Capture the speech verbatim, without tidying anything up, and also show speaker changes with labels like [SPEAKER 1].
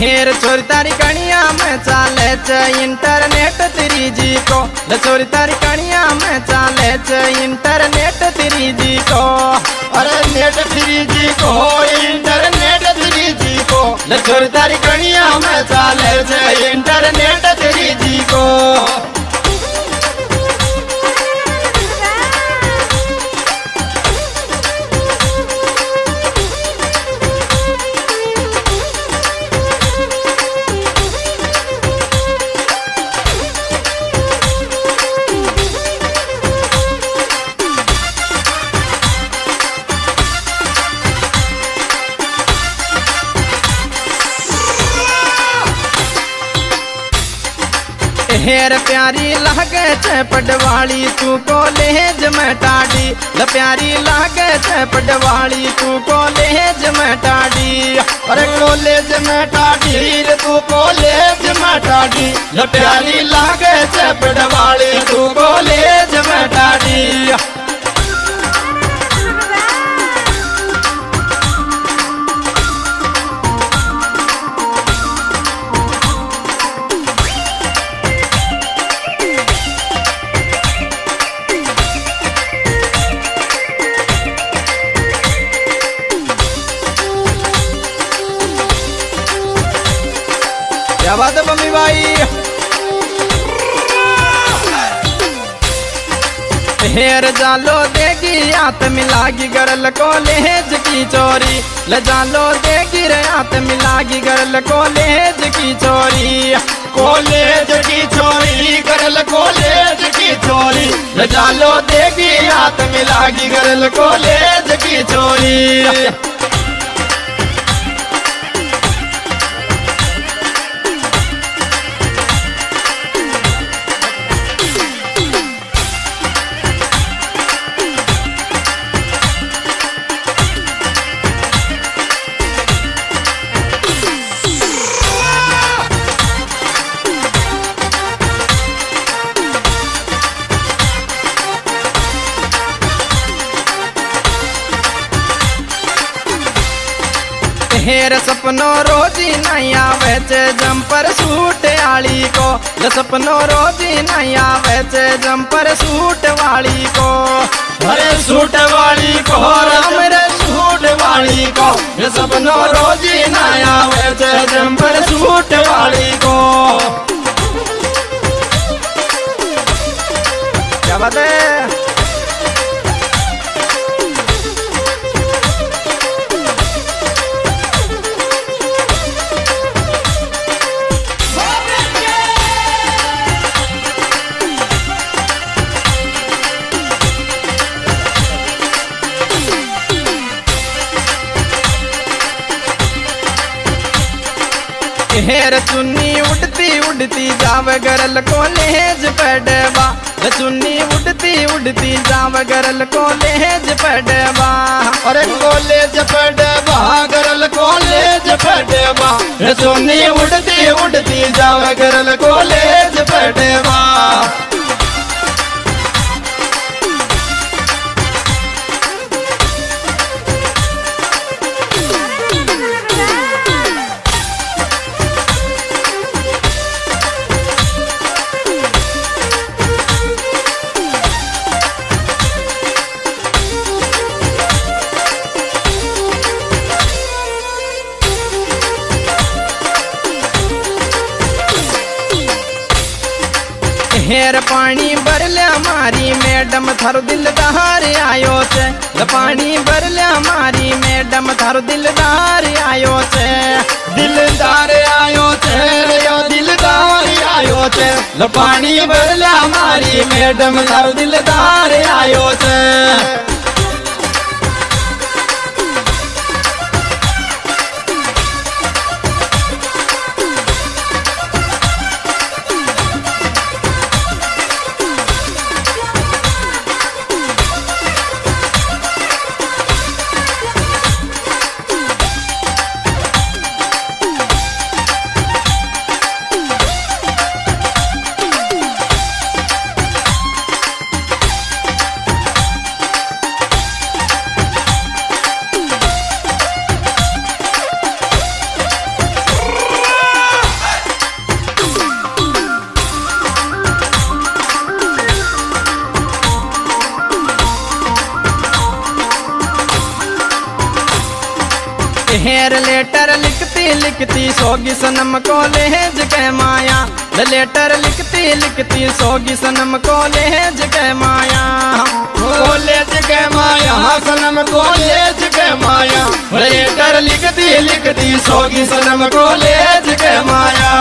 [SPEAKER 1] हेर छोरी तारी कणिया में चाले च इंटरनेट थ्री जी को, छोरी तारी कणिया में चाले च इंटरनेट थ्री जी को।
[SPEAKER 2] अरे नेट थ्री जी को, इंटरनेट थ्री जी को,
[SPEAKER 1] छोरी तारी कणिया में चाले च इंटरनेट थ्री जी को। हेर प्यारी लागे छे पटवाली तू कॉलेज में टाडी, ल प्यारी लागे छे पटवाली तू कॉलेज में टाडी।
[SPEAKER 2] अरे कॉलेज में टाडी तू कॉलेज में टाडी,
[SPEAKER 1] ल प्यारी लागे छे पटवाली तू कॉलेज में टाडी। क्या बात है मम्मी भाई। हेर जालो देगी हाथ मिलागी गरल कॉलेज की चोरी, ल जालो देगी रे हाथ मिलागी गरल कॉलेज की चोरी।
[SPEAKER 2] कॉलेज की चोरी गरल कॉलेज की चोरी,
[SPEAKER 1] ल जालो देगी हाथ मिलागी गरल कॉलेज की चोरी। हेर सपनो रोजी नहीं आवे छे जम्पर सूट वाली को, ल सपनो रोजी नहीं आवे छे जम्पर सूट वाली को।
[SPEAKER 2] अरे सूट वाली को,
[SPEAKER 1] हमरे सूट वाली को,
[SPEAKER 2] ये सपनो रोजी नहीं आवे छे
[SPEAKER 1] जम्पर सूट वाली को। क्या बात है। हेर चुन्नी उड़ती उड़ती जावे गरल कॉलेज पढ़वा, चुन्नी उड़ती उड़ती जावे गरल कॉलेज पढ़वा।
[SPEAKER 2] अरे कॉलेज पढ़वा गरल कॉलेज पढ़वा,
[SPEAKER 1] चुन्नी उड़ती उड़ती जावे गरल कॉलेज पढ़वा। हेर पानी भरल्या मारी मैडम थारो दिलदार आयो छे, पानी भरल्या मारी मैडम थारो दिलदार आयो छे।
[SPEAKER 2] दिलदार आयो छे रे दिलदार आयो छे,
[SPEAKER 1] पानी भरल्या मारी मैडम थारो दिलदार आयो छे। हेर लेटर लिखती लिखती सोगी सनम कॉलेज के माया, लेटर लिखती लिखती सोगी सनम कॉलेज के माया,
[SPEAKER 2] कॉलेज के माया सनम कॉलेज के माया, लेटर लिखती लिखती सोगी सनम कॉलेज के माया।